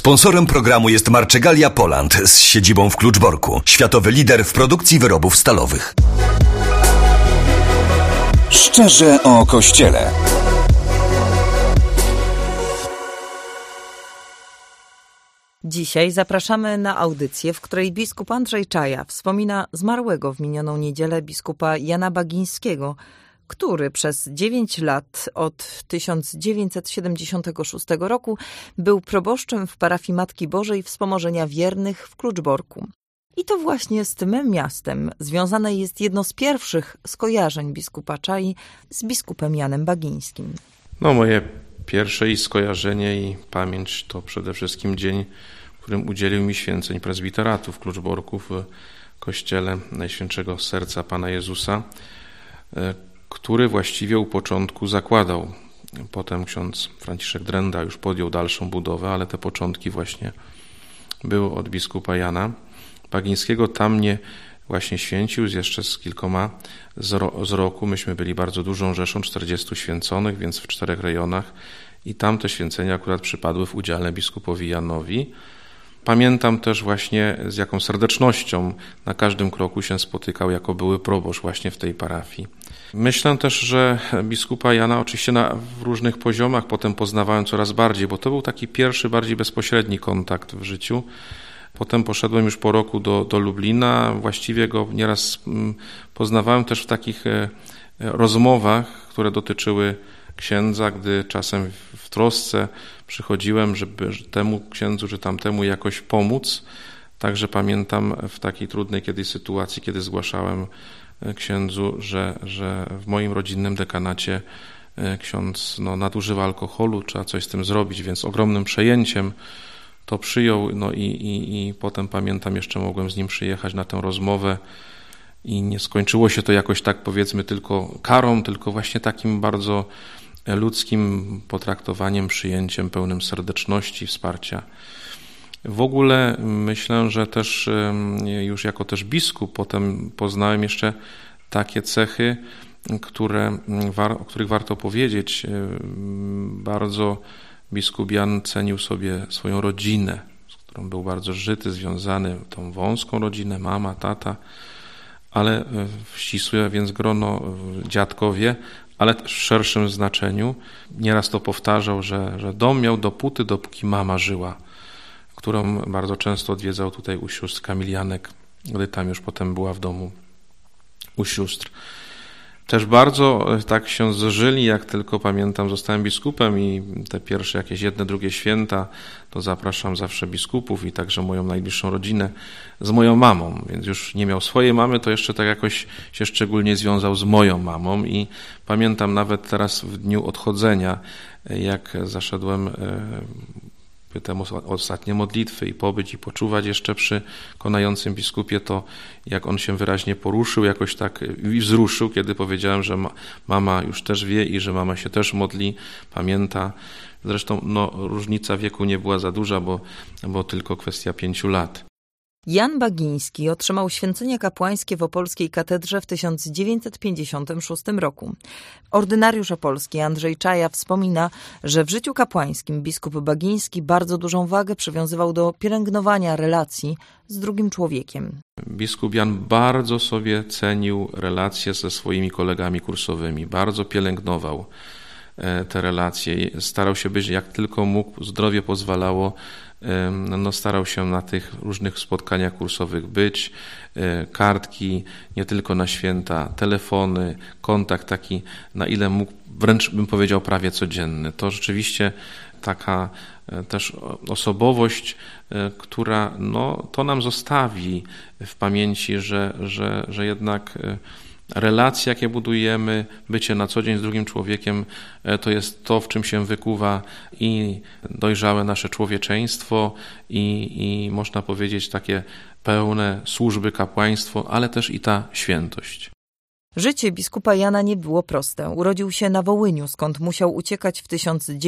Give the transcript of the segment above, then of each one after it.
Sponsorem programu jest Marczegalia Poland z siedzibą w Kluczborku. Światowy lider w produkcji wyrobów stalowych. Szczerze o Kościele. Dzisiaj zapraszamy na audycję, w której biskup Andrzej Czaja wspomina zmarłego w minioną niedzielę biskupa Jana Bagińskiego, który przez 9 lat od 1976 roku był proboszczem w parafii Matki Bożej Wspomożenia Wiernych w Kluczborku. I to właśnie z tym miastem związane jest jedno z pierwszych skojarzeń biskupa Czai z biskupem Janem Bagińskim. Moje pierwsze skojarzenie i pamięć to przede wszystkim dzień, w którym udzielił mi święceń prezbiteratu w Kluczborku w kościele Najświętszego Serca Pana Jezusa, który właściwie u początku zakładał. Potem ksiądz Franciszek Drenda już podjął dalszą budowę, ale te początki właśnie były od biskupa Jana Bagińskiego. Tam mnie właśnie święcił jeszcze z kilkoma z roku. Myśmy byli bardzo dużą rzeszą, 40 święconych, więc w 4 rejonach i tam te święcenia akurat przypadły w udziale biskupowi Janowi. Pamiętam też właśnie z jaką serdecznością na każdym kroku się spotykał jako były proboszcz właśnie w tej parafii. Myślę też, że biskupa Jana oczywiście w różnych poziomach potem poznawałem coraz bardziej, bo to był taki pierwszy, bardziej bezpośredni kontakt w życiu. Potem poszedłem już po roku do Lublina, właściwie go nieraz poznawałem też w takich rozmowach, które dotyczyły księdza, gdy czasem w trosce przychodziłem, żeby temu księdzu czy tamtemu jakoś pomóc. Także pamiętam w takiej trudnej kiedyś sytuacji, kiedy zgłaszałem księdzu, że w moim rodzinnym dekanacie ksiądz nadużywa alkoholu, trzeba coś z tym zrobić, więc ogromnym przejęciem to przyjął, i potem pamiętam, jeszcze mogłem z nim przyjechać na tę rozmowę i nie skończyło się to jakoś tak, powiedzmy, tylko karą, tylko właśnie takim bardzo ludzkim potraktowaniem, przyjęciem pełnym serdeczności, wsparcia. W ogóle myślę, że też już jako też biskup potem poznałem jeszcze takie cechy, o których warto powiedzieć. Bardzo biskup Jan cenił sobie swoją rodzinę, z którą był bardzo żyty, związany, tą wąską rodzinę, mama, tata, ale w ścisłe więc grono dziadkowie, ale też w szerszym znaczeniu. Nieraz to powtarzał, że dom miał dopóki mama żyła, którą bardzo często odwiedzał tutaj u sióstr Kamilianek, gdy tam już potem była w domu u sióstr. Też bardzo tak się zżyli, jak tylko pamiętam, zostałem biskupem i te pierwsze jakieś jedne, drugie święta, to zapraszam zawsze biskupów i także moją najbliższą rodzinę z moją mamą, więc już nie miał swojej mamy, to jeszcze tak jakoś się szczególnie związał z moją mamą i pamiętam nawet teraz w dniu odchodzenia, jak zaszedłem temu ostatnie modlitwy i pobyć i poczuwać jeszcze przy konającym biskupie, to jak on się wyraźnie poruszył, jakoś tak i wzruszył, kiedy powiedziałem, że mama już też wie i że mama się też modli, pamięta. Zresztą różnica wieku nie była za duża, bo tylko kwestia 5 lat. Jan Bagiński otrzymał święcenia kapłańskie w opolskiej katedrze w 1956 roku. Ordynariusz opolski Andrzej Czaja wspomina, że w życiu kapłańskim biskup Bagiński bardzo dużą wagę przywiązywał do pielęgnowania relacji z drugim człowiekiem. Biskup Jan bardzo sobie cenił relacje ze swoimi kolegami kursowymi, bardzo pielęgnował te relacje. Starał się być, jak tylko mógł, zdrowie pozwalało, starał się na tych różnych spotkaniach kursowych być, kartki, nie tylko na święta, telefony, kontakt taki, na ile mógł, wręcz bym powiedział prawie codzienny. To rzeczywiście taka też osobowość, która to nam zostawi w pamięci, że jednak relacje, jakie budujemy, bycie na co dzień z drugim człowiekiem, to jest to, w czym się wykuwa i dojrzałe nasze człowieczeństwo i można powiedzieć takie pełne służby, kapłaństwo, ale też i ta świętość. Życie biskupa Jana nie było proste. Urodził się na Wołyniu, skąd musiał uciekać w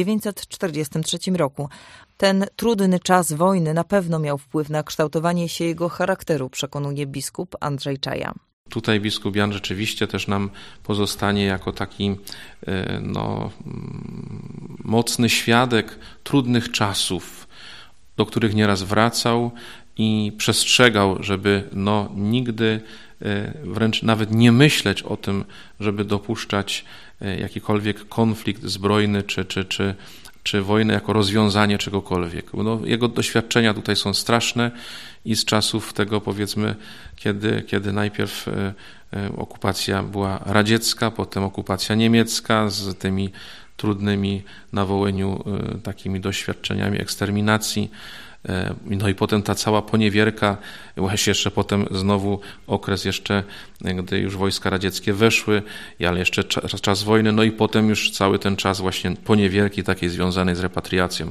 1943 roku. Ten trudny czas wojny na pewno miał wpływ na kształtowanie się jego charakteru, przekonuje biskup Andrzej Czaja. Tutaj biskup Jan rzeczywiście też nam pozostanie jako taki mocny świadek trudnych czasów. do których nieraz wracał i przestrzegał, żeby nigdy wręcz nawet nie myśleć o tym, żeby dopuszczać jakikolwiek konflikt zbrojny czy wojnę jako rozwiązanie czegokolwiek. Jego doświadczenia tutaj są straszne i z czasów tego, powiedzmy, kiedy najpierw okupacja była radziecka, potem okupacja niemiecka z tymi trudnymi na Wołyniu takimi doświadczeniami eksterminacji. I potem ta cała poniewierka, właśnie jeszcze potem znowu okres jeszcze, gdy już wojska radzieckie weszły, ale jeszcze czas wojny, i potem już cały ten czas właśnie poniewierki takiej związanej z repatriacją.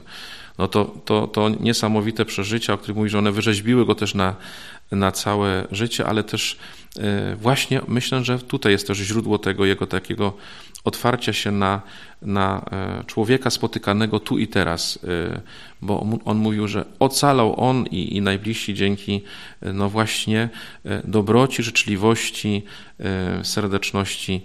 To niesamowite przeżycia, o których mówi, że one wyrzeźbiły go też na całe życie, ale też właśnie myślę, że tutaj jest też źródło tego jego takiego otwarcia się na człowieka spotykanego tu i teraz, bo on mówił, że ocalał on i najbliżsi dzięki właśnie dobroci, życzliwości, serdeczności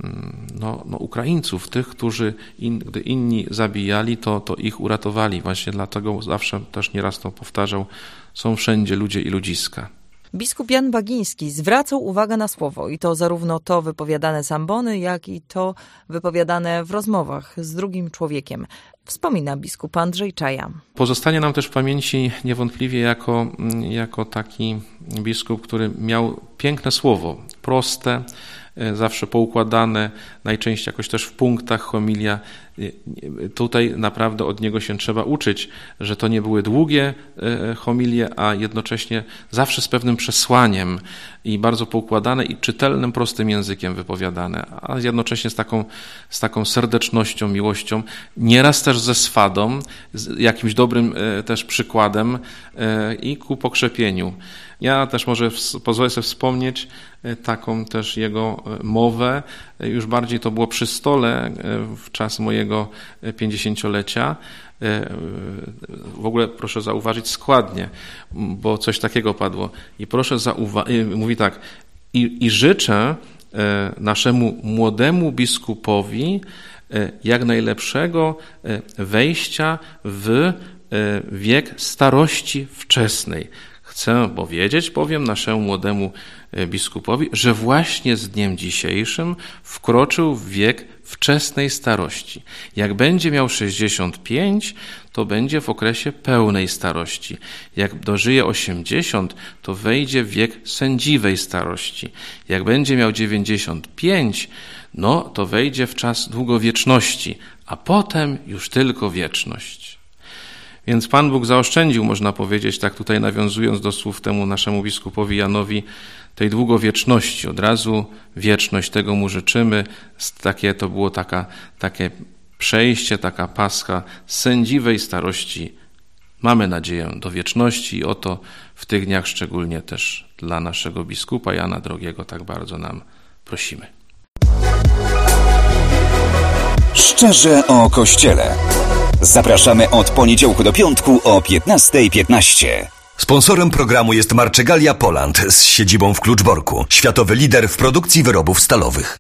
Ukraińców, tych, którzy gdy inni zabijali, to ich uratowali. Właśnie dlatego zawsze też nieraz to powtarzał, są wszędzie ludzie i ludziska. Biskup Jan Bagiński zwracał uwagę na słowo i to zarówno to wypowiadane z ambony, jak i to wypowiadane w rozmowach z drugim człowiekiem. Wspomina biskup Andrzej Czaja. Pozostanie nam też w pamięci niewątpliwie jako taki biskup, który miał piękne słowo, proste, zawsze poukładane, najczęściej jakoś też w punktach homilia. Tutaj naprawdę od niego się trzeba uczyć, że to nie były długie homilie, a jednocześnie zawsze z pewnym przesłaniem i bardzo poukładane i czytelnym, prostym językiem wypowiadane, a jednocześnie z taką serdecznością, miłością, nieraz też ze swadą, z jakimś dobrym też przykładem i ku pokrzepieniu. Ja też może pozwolę sobie wspomnieć taką też jego mowę, już bardziej to było przy stole w czas mojego 50-lecia. W ogóle proszę zauważyć składnie, bo coś takiego padło. I proszę mówi tak, i życzę naszemu młodemu biskupowi jak najlepszego wejścia w wiek starości wczesnej. Chcę powiedzieć bowiem naszemu młodemu biskupowi, że właśnie z dniem dzisiejszym wkroczył w wiek wczesnej starości. Jak będzie miał 65, to będzie w okresie pełnej starości. Jak dożyje 80, to wejdzie w wiek sędziwej starości. Jak będzie miał 95, to wejdzie w czas długowieczności, a potem już tylko wieczność. Więc Pan Bóg zaoszczędził, można powiedzieć, tak tutaj nawiązując do słów temu naszemu biskupowi Janowi, tej długowieczności. Od razu wieczność, tego mu życzymy. To było takie przejście, taka pascha z sędziwej starości. Mamy nadzieję do wieczności i o to w tych dniach szczególnie też dla naszego biskupa Jana Drogiego tak bardzo nam prosimy. Szczerze o Kościele. Zapraszamy od poniedziałku do piątku o 15:15. Sponsorem programu jest Marczegalia Poland z siedzibą w Kluczborku, światowy lider w produkcji wyrobów stalowych.